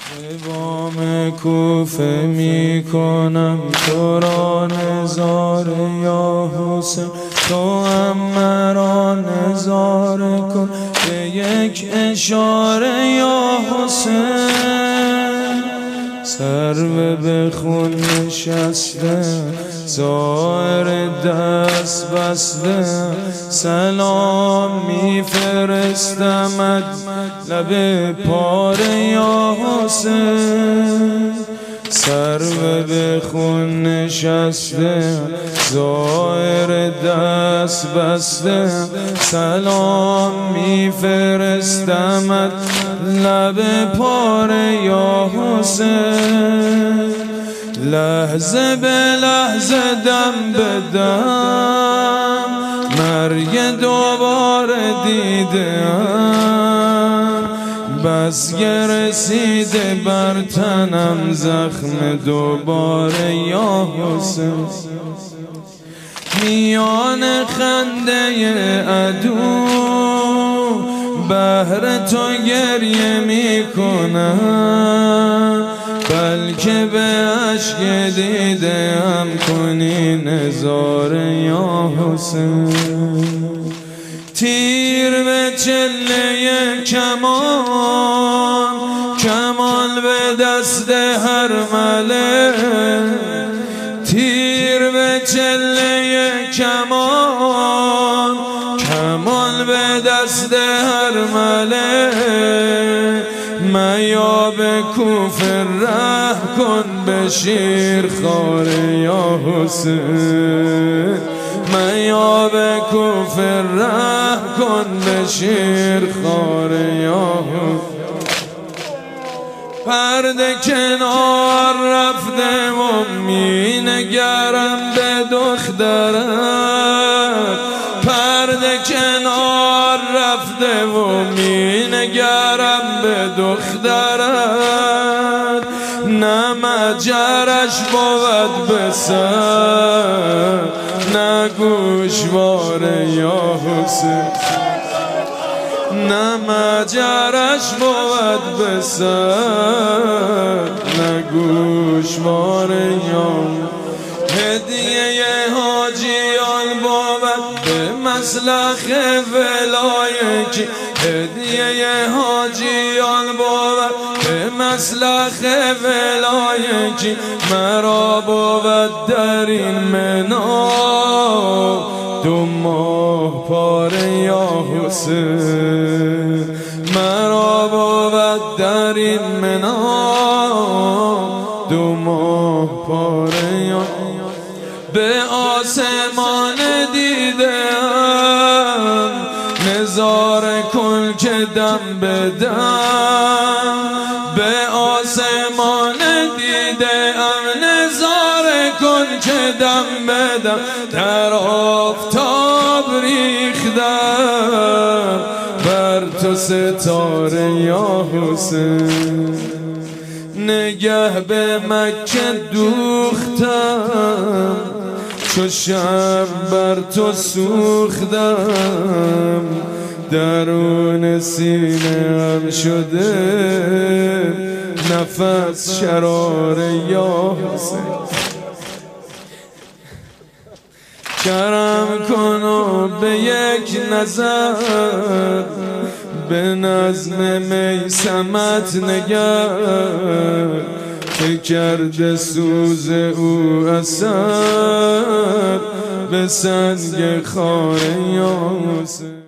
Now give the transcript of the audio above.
به بام کوفه میکنم تو را نظاره یا حسین، تو هم مرا نظاره کن به یک اشاره یا حسین. سرو به خون نشسته ظاهر دست بسته، سلام میفرستمت لب پاره یا حسین. سرو به خون نشسته ظاهر دست بسته، سلام میفرستمت لب پاره یا حسین. لحظه به لحظه دم به دم مرگ دوباره دیدم، بس که رسیده بر تنم زخم دوباره یا حسین. میان خنده عدو بهر تو گریه میکنم، بلکه به عشق دیده هم کنی نظاره یا حسین. تیر به چله کمان، کمان به دست هر ملک. تیر به چله کمان، کمان به دست هر ملک. میا به کوفه ره کن به شیر خواره یا حسین. میا به کوفه ره کن به شیر خواره یا حسین. پرده کنار رفته و می نگرم به دخترم، پرده کنار رفته و می نگرم به دخترم. نه مجرش بود به سر، نه گوشواره یا حسین. نه مجرش بود به سر، نه گوشواره یا. هدیه حاجیان بود به مسلخ ولایکی، هدیه حاجیان بود به مسلخ ولایکی. مرا بود در این منا 2 ماه پاره یا حسین. مرا بود در این منا 2 ماه پاره یا. به آسمان دیدم نظاره کن که دم بدم. به آسمان دیدم نظاره کن که دم بدم. در آفتاب ریختم بر تو ستاره یا حسین. نگه به مکه دوختم چو شب بر تو سوختم، درون سینه هم شده نفس شراره یا حسین. کرم کن و به یک نظر به نظم میسمت نگر، که کرده سوز او اثر به سنگ خاره یا حسین.